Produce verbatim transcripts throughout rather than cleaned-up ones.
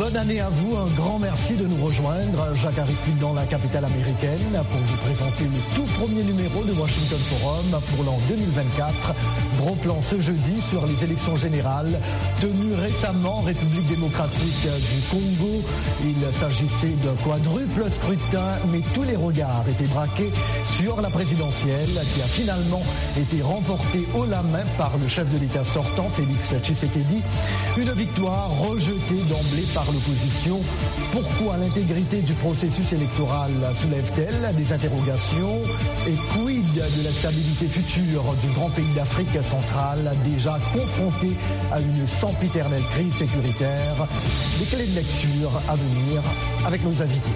Bonne année à vous, un grand merci de nous rejoindre. Jacques Aristide dans la capitale américaine pour vous présenter le tout premier numéro de Washington Forum pour l'an deux mille vingt-quatre. Gros plan ce jeudi sur les élections générales tenues récemment en République démocratique du Congo. Il s'agissait d'un quadruple scrutin, mais tous les regards étaient braqués sur la présidentielle qui a finalement été remportée haut la main par le chef de l'État sortant, Félix Tshisekedi. Une victoire rejetée d'emblée par l'opposition. Pourquoi l'intégrité du processus électoral soulève-t-elle des interrogations? Et quid de la stabilité future du grand pays d'Afrique centrale déjà confronté à une sempiternelle crise sécuritaire? Des clés de lecture à venir avec nos invités.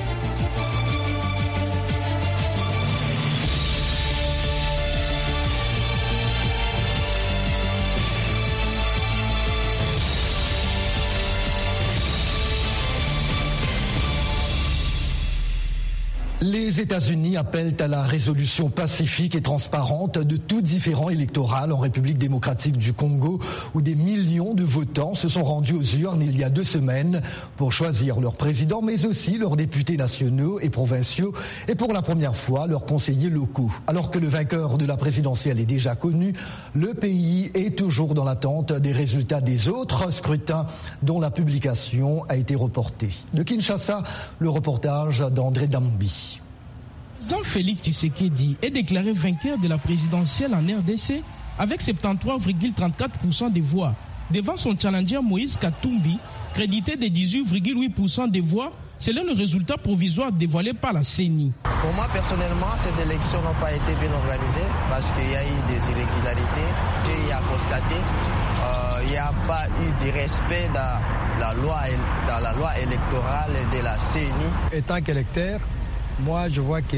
Les États-Unis appellent à la résolution pacifique et transparente de tout différend électoral en République démocratique du Congo, où des millions de votants se sont rendus aux urnes il y a deux semaines pour choisir leur président, mais aussi leurs députés nationaux et provinciaux, et pour la première fois leurs conseillers locaux. Alors que le vainqueur de la présidentielle est déjà connu, le pays est toujours dans l'attente des résultats des autres scrutins dont la publication a été reportée. De Kinshasa, le reportage d'André Dambi. Le président Félix Tshisekedi est déclaré vainqueur de la présidentielle en R D C avec soixante-treize virgule trente-quatre pour cent des voix, devant son challenger Moïse Katumbi, crédité de dix-huit virgule huit pour cent des voix, selon le résultat provisoire dévoilé par la C E N I. Pour moi, personnellement, ces élections n'ont pas été bien organisées parce qu'il y a eu des irrégularités qu'il y a constatées. Euh, il n'y a pas eu de respect dans la loi, dans la loi électorale de la C E N I. En tant qu'électeur, moi, je vois que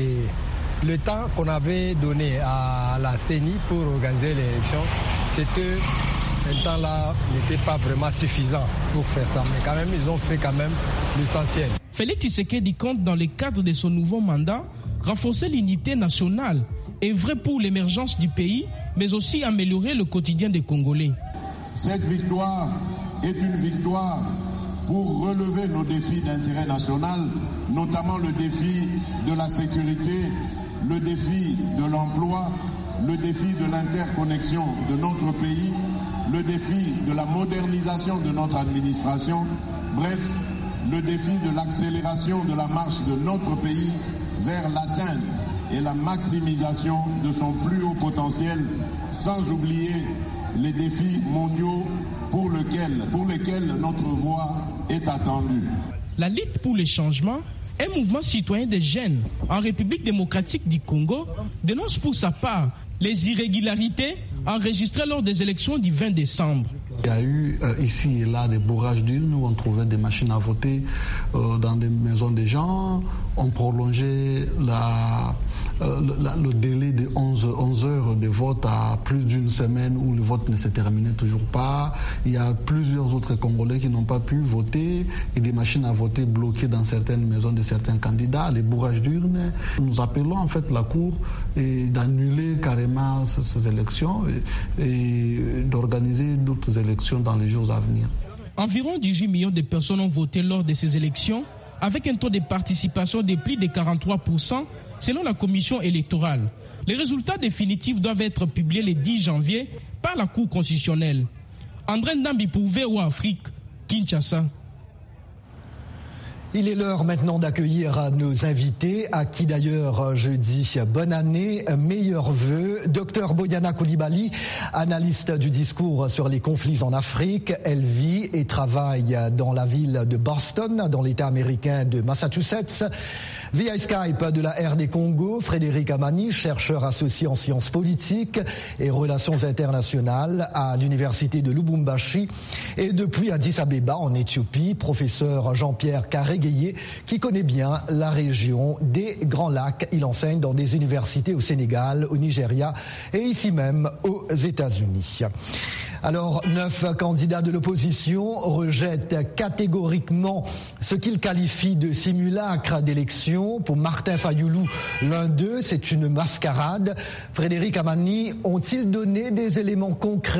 le temps qu'on avait donné à la C E N I pour organiser l'élection, c'était un temps-là n'était pas vraiment suffisant pour faire ça. Mais quand même, ils ont fait quand même l'essentiel. Félix Tshisekedi compte, dans le cadre de son nouveau mandat, renforcer l'unité nationale, œuvrer pour l'émergence du pays, mais aussi améliorer le quotidien des Congolais. Cette victoire est une victoire pour relever nos défis d'intérêt national, notamment le défi de la sécurité, le défi de l'emploi, le défi de l'interconnexion de notre pays, le défi de la modernisation de notre administration, bref, le défi de l'accélération de la marche de notre pays vers l'atteinte et la maximisation de son plus haut potentiel, sans oublier les défis mondiaux pour lesquels, pour lesquels notre voix est attendue. La Ligue pour le changement, un mouvement citoyen des jeunes en République démocratique du Congo, dénonce pour sa part les irrégularités enregistrées lors des élections du vingt décembre. Il y a eu euh, ici et là des bourrages d'urnes où on trouvait des machines à voter euh, dans des maisons des gens. On prolongeait la, euh, la, le délai de onze heures de vote à plus d'une semaine où le vote ne se terminait toujours pas. Il y a plusieurs autres Congolais qui n'ont pas pu voter et des machines à voter bloquées dans certaines maisons de certains candidats. Les bourrages d'urnes. Nous appelons en fait la Cour et d'annuler carrément ces, ces élections et, et d'organiser d'autres élections dans les jours à venir. Environ dix-huit millions de personnes ont voté lors de ces élections, avec un taux de participation de plus de quarante-trois pour cent selon la commission électorale. Les résultats définitifs doivent être publiés le dix janvier par la Cour constitutionnelle. André Ndambi pour V O A Afrique, Kinshasa. Il est l'heure maintenant d'accueillir nos invités, à qui d'ailleurs je dis bonne année, meilleurs vœux. Docteur Boyana Coulibaly, analyste du discours sur les conflits en Afrique. Elle vit et travaille dans la ville de Boston, dans l'État américain de Massachusetts. Via Skype de la R D Congo, Frédéric Amani, chercheur associé en sciences politiques et relations internationales à l'université de Lubumbashi. Et depuis Addis Abeba, en Éthiopie, professeur Jean-Pierre Carré-Guéhier, qui connaît bien la région des Grands Lacs. Il enseigne dans des universités au Sénégal, au Nigeria et ici même aux États-Unis. Alors, neuf candidats de l'opposition rejettent catégoriquement ce qu'ils qualifient de simulacre d'élection. Pour Martin Fayoulou, l'un d'eux, c'est une mascarade. Frédéric Amani, ont-ils donné des éléments concrets